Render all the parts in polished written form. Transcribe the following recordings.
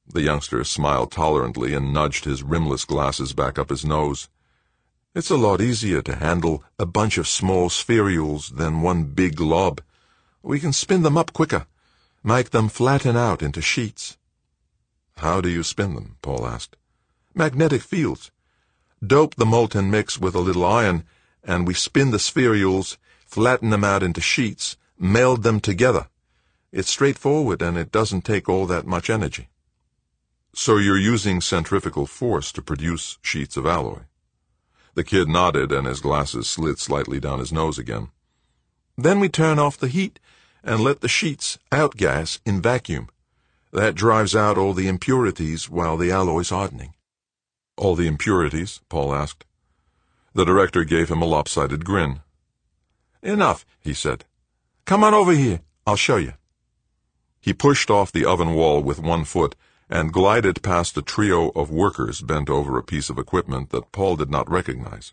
The youngster smiled tolerantly and nudged his rimless glasses back up his nose. It's a lot easier to handle a bunch of small spherules than one big glob. We can spin them up quicker, make them flatten out into sheets. How do you spin them? Paul asked. Magnetic fields. Dope the molten mix with a little iron, and we spin the spherules, flatten them out into sheets, meld them together. It's straightforward, and it doesn't take all that much energy. So you're using centrifugal force to produce sheets of alloy? The kid nodded, and his glasses slid slightly down his nose again. Then we turn off the heat and let the sheets outgas in vacuum. That drives out all the impurities while the alloy's hardening. All the impurities? Paul asked. The director gave him a lopsided grin. Enough, he said. Come on over here. I'll show you. He pushed off the oven wall with one foot and glided past a trio of workers bent over a piece of equipment that Paul did not recognize.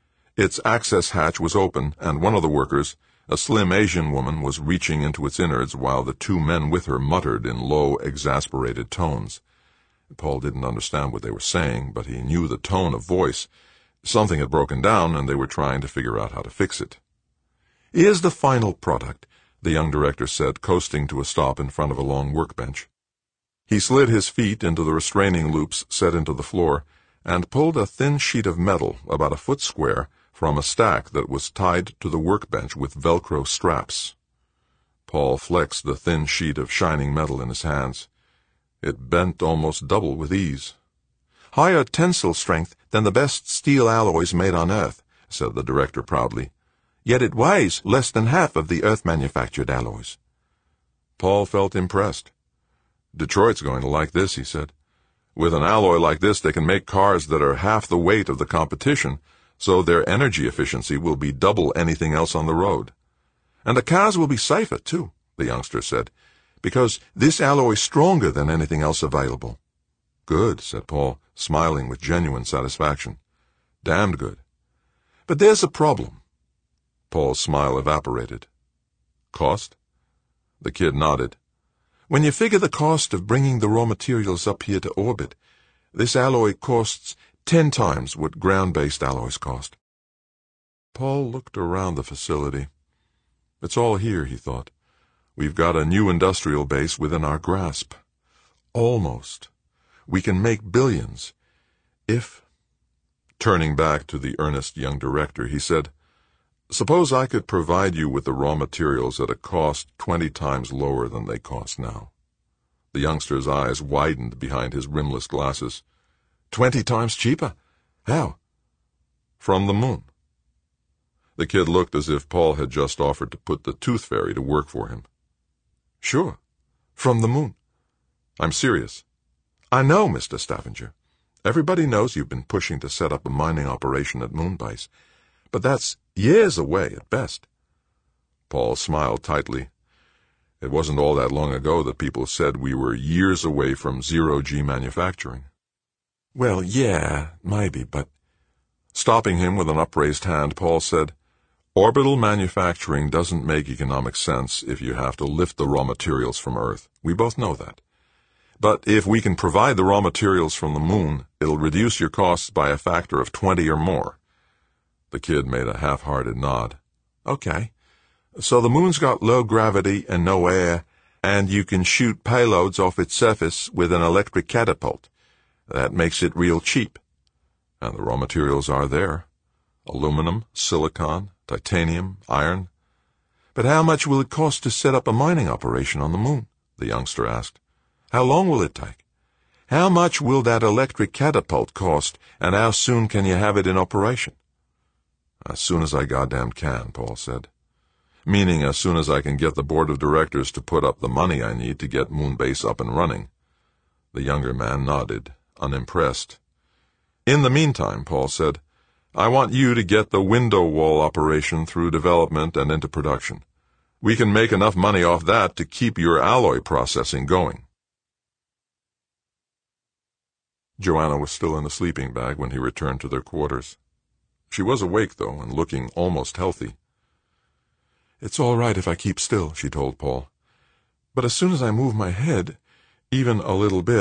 Its access hatch was open, and one of the workers, a slim Asian woman, was reaching into its innards while the two men with her muttered in low, exasperated tones. Paul didn't understand what they were saying, but he knew the tone of voice. Something had broken down, and they were trying to figure out how to fix it. Here's the final product, the young director said, coasting to a stop in front of a long workbench. He slid his feet into the restraining loops set into the floor and pulled a thin sheet of metal about a foot square from a stack that was tied to the workbench with Velcro straps. Paul flexed the thin sheet of shining metal in his hands. It bent almost double with ease. Higher tensile strength than the best steel alloys made on Earth, said the director proudly. Yet it weighs less than half of the Earth-manufactured alloys. Paul felt impressed. Detroit's going to like this, he said. With an alloy like this, they can make cars that are half the weight of the competition, so their energy efficiency will be double anything else on the road. And the cars will be safer, too, the youngster said, because this alloy is stronger than anything else available. Good, said Paul, smiling with genuine satisfaction. Damned good. But there's a problem. Paul's smile evaporated. Cost? The kid nodded. When you figure the cost of bringing the raw materials up here to orbit, this alloy costs 10 times what ground-based alloys cost. Paul looked around the facility. It's all here, he thought. We've got a new industrial base within our grasp. Almost. We can make billions. If... Turning back to the earnest young director, he said, Suppose I could provide you with the raw materials at a cost 20 times lower than they cost now. The youngster's eyes widened behind his rimless glasses. 20 times cheaper? How? From the moon. The kid looked as if Paul had just offered to put the tooth fairy to work for him. Sure. From the moon. I'm serious. I know, Mr. Stavanger. Everybody knows you've been pushing to set up a mining operation at Moonbase. But that's years away at best. Paul smiled tightly. It wasn't all that long ago that people said we were years away from zero-G manufacturing. Well, yeah, maybe, but... Stopping him with an upraised hand, Paul said, Orbital manufacturing doesn't make economic sense if you have to lift the raw materials from Earth. We both know that. But if we can provide the raw materials from the moon, it'll reduce your costs by a factor of 20 or more. The kid made a half-hearted nod. Okay. So the moon's got low gravity and no air, and you can shoot payloads off its surface with an electric catapult. That makes it real cheap. And the raw materials are there. Aluminum, silicon, titanium, iron. But how much will it cost to set up a mining operation on the moon? The youngster asked. How long will it take? How much will that electric catapult cost, and how soon can you have it in operation? As soon as I goddamn can, Paul said. Meaning as soon as I can get the board of directors to put up the money I need to get Moonbase up and running. The younger man nodded, unimpressed. In the meantime, Paul said, I want you to get the window wall operation through development and into production. We can make enough money off that to keep your alloy processing going. Joanna was still in the sleeping bag when he returned to their quarters. She was awake, though, and looking almost healthy. It's all right if I keep still, she told Paul. But as soon as I move my head, even a little bit,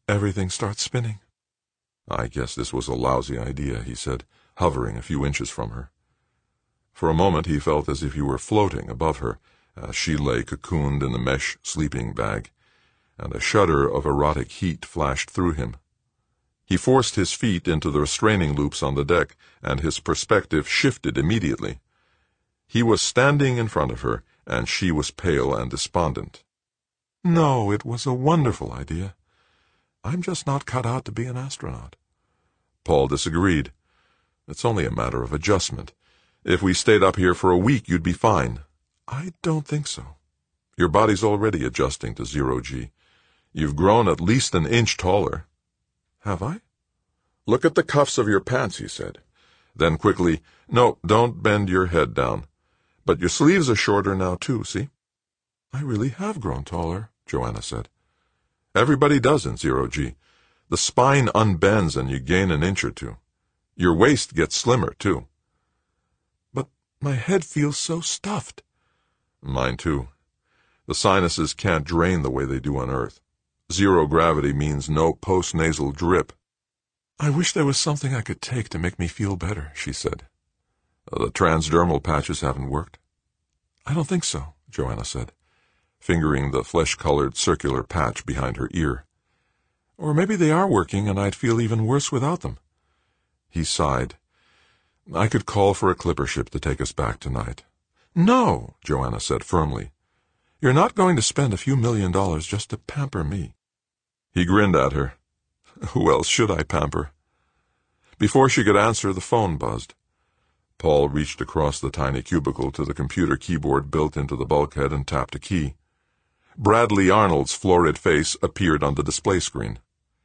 everything starts spinning. I guess this was a lousy idea, he said, hovering a few inches from her. For a moment he felt as if he were floating above her, as she lay cocooned in the mesh sleeping bag, and a shudder of erotic heat flashed through him. He forced his feet into the restraining loops on the deck, and his perspective shifted immediately. He was standing in front of her, and she was pale and despondent. No, it was a wonderful idea. I'm just not cut out to be an astronaut. Paul disagreed. It's only a matter of adjustment. If we stayed up here for a week, you'd be fine. I don't think so. Your body's already adjusting to zero-G. You've grown at least an inch taller. Have I? Look at the cuffs of your pants, he said. Then quickly, no, don't bend your head down. But your sleeves are shorter now, too, see? I really have grown taller, Joanna said. Everybody does in zero-G. The spine unbends and you gain an inch or two. Your waist gets slimmer, too. But my head feels so stuffed. Mine, too. The sinuses can't drain the way they do on Earth. Zero gravity means no post-nasal drip. I wish there was something I could take to make me feel better, she said. The transdermal patches haven't worked? I don't think so, Joanna said, fingering the flesh-colored circular patch behind her ear. Or maybe they are working and I'd feel even worse without them. He sighed. I could call for a clipper ship to take us back tonight. No, Joanna said firmly. You're not going to spend a few $1,000,000 just to pamper me. He grinned at her. Who else should I pamper? Before she could answer, the phone buzzed. Paul reached across the tiny cubicle to the computer keyboard built into the bulkhead and tapped a key. Bradley Arnold's florid face appeared on the display screen.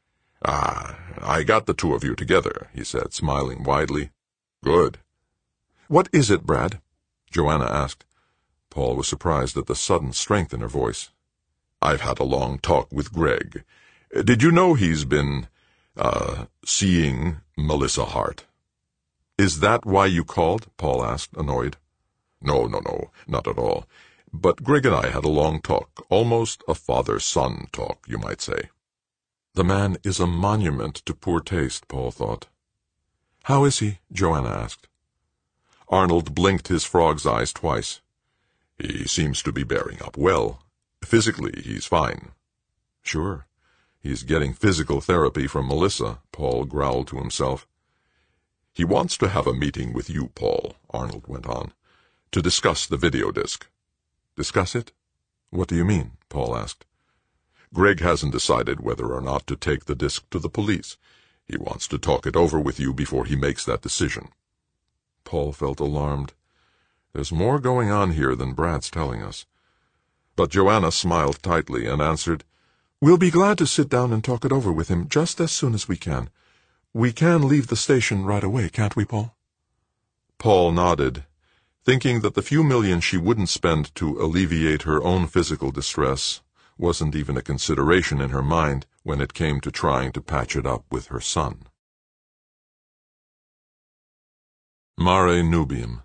I got the two of you together, he said, smiling widely. Good. What is it, Brad? Joanna asked. Paul was surprised at the sudden strength in her voice. I've had a long talk with Greg. Did you know he's been, seeing Melissa Hart? Is that why you called? Paul asked, annoyed. No, not at all. But Greg and I had a long talk, almost a father-son talk, you might say. The man is a monument to poor taste, Paul thought. How is he? Joanna asked. Arnold blinked his frog's eyes twice. He seems to be bearing up well. Physically, he's fine. Sure. He's getting physical therapy from Melissa, Paul growled to himself. He wants to have a meeting with you, Paul, Arnold went on, to discuss the video disc. Discuss it? What do you mean? Paul asked. Greg hasn't decided whether or not to take the disc to the police. He wants to talk it over with you before he makes that decision. Paul felt alarmed. There's more going on here than Brad's telling us. But Joanna smiled tightly and answered, We'll be glad to sit down and talk it over with him just as soon as we can. We can leave the station right away, can't we, Paul? Paul nodded, thinking that the few million she wouldn't spend to alleviate her own physical distress wasn't even a consideration in her mind when it came to trying to patch it up with her son. Mare Nubium.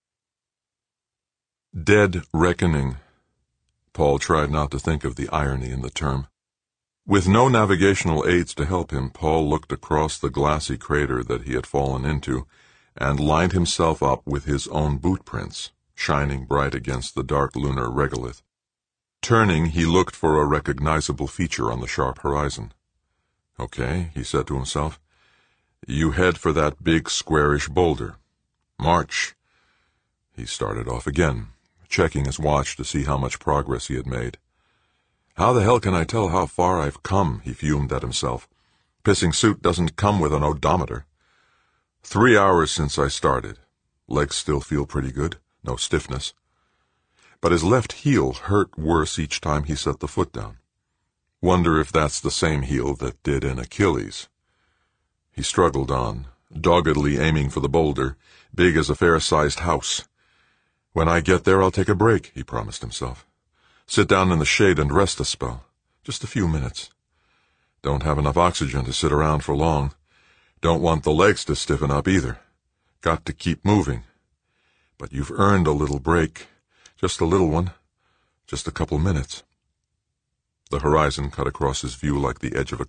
Dead reckoning. Paul tried not to think of the irony in the term. With no navigational aids to help him, Paul looked across the glassy crater that he had fallen into and lined himself up with his own boot prints, shining bright against the dark lunar regolith. Turning, he looked for a recognizable feature on the sharp horizon. Okay, he said to himself. You head for that big squarish boulder. March. He started off again, checking his watch to see how much progress he had made. How the hell can I tell how far I've come, he fumed at himself. Pissing suit doesn't come with an odometer. 3 hours since I started. Legs still feel pretty good, no stiffness. But his left heel hurt worse each time he set the foot down. Wonder if that's the same heel that did in Achilles. He struggled on, doggedly aiming for the boulder, big as a fair-sized house. When I get there, I'll take a break, he promised himself. Sit down in the shade and rest a spell. Just a few minutes. Don't have enough oxygen to sit around for long. Don't want the legs to stiffen up either. Got to keep moving. But you've earned a little break. Just a little one. Just a couple minutes. The horizon cut across his view like the edge of a